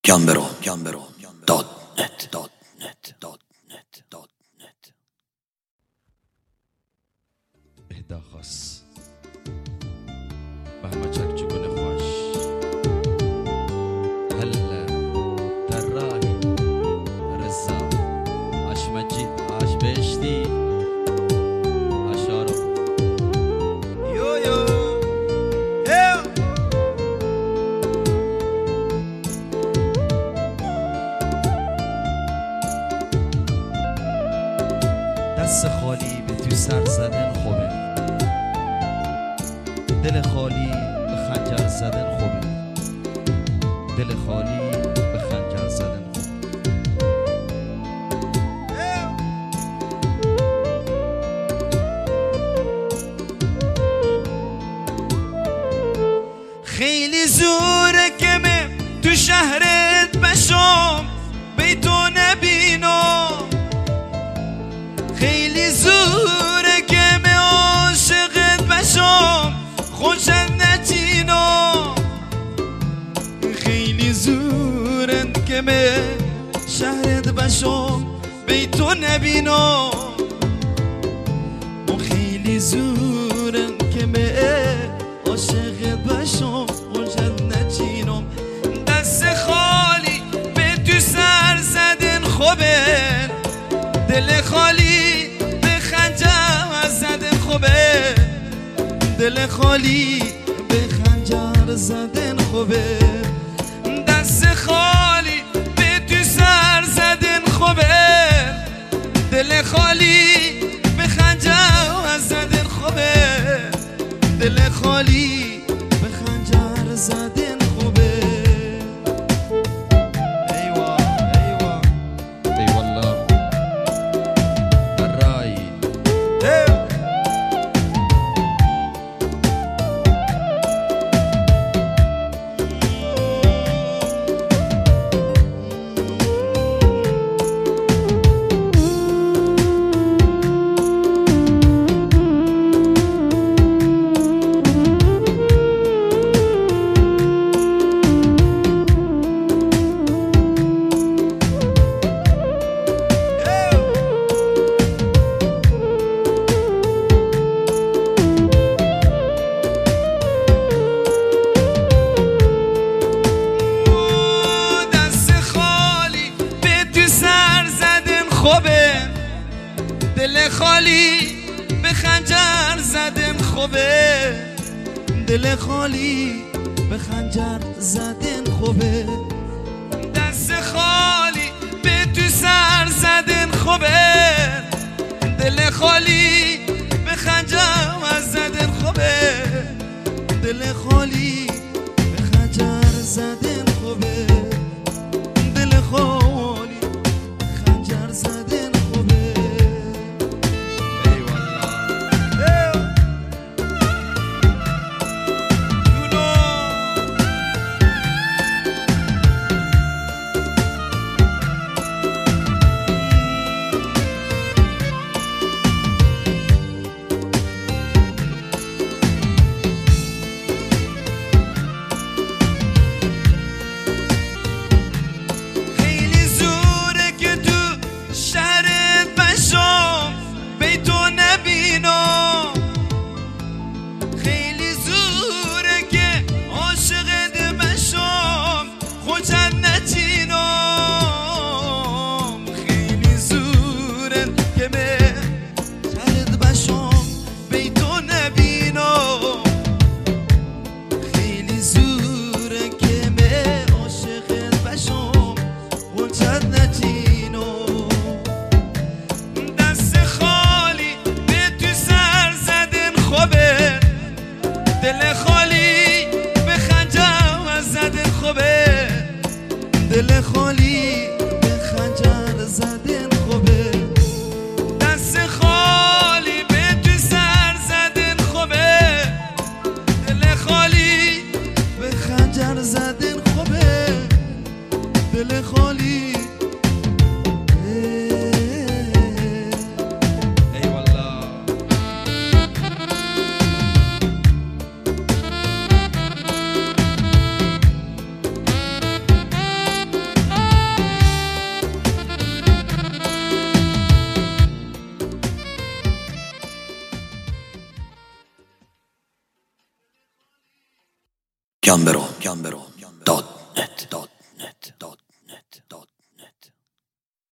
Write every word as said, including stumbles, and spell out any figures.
گمبرو گمبرو دات نت دات نت دات نت دات نت اهدا خاص بهما چک چگونه خوش هلا تراهی رزا عش مجید عش بهشتی عشارو یو یو دست خالی به تو سر زدن خوبه، دل خالی به خنجر زدن خوبه، دل خالی به خنجر زدن خوبه. خیلی زوره که من تو شهرت بشم بی تو نبینم، خیلی زوره که من عاشقت بشم خوشت نچینم، خیلی زوره که من شهرت بشم بی تو نبینم، و خیلی زوره که من عاشقت بشم خوشت نچینم. دست خالی به تو سر زدن خوبه، دل خالی به خنجر زدن خوبه، دل خالی به خنجر زدن خوبه. دست خالی به تو سر زدن خوبه، دل خالی به خنجر زدن خوبه، دل خالی به خنجر زدن خوبه. ایوا ایوا ای والله خوبه، دل خالی به خنجر زدن خوبه، دل خالی به خنجر زدن خوبه. دست خالی به تو سر زدن خوبه، دل خالی به خنجر زدن خوبه، دل خالی به خنجر زدن خوبه، دل خالی خنجر زدن خوبه. ای والله خیلی زوره که تو شهرت بشم بی تو نبینم، خیلی زوره که عاشقت بشم خوشت نچینم، خیلی زوره که من شهرت بشم بی تو نبینم، خیلی زوره که من عاشقت بشم خوشت نچینم. دست خالی به تو سر زدن خوبه، دل خالی به خنجر زدن خوبه، دل خالی به خنجر زدن خوبه. دست خالی به تو سر زدن خوبه، دل خالی به خنجر زدن خوبه، دل خالی. ای والله جان برو جان برو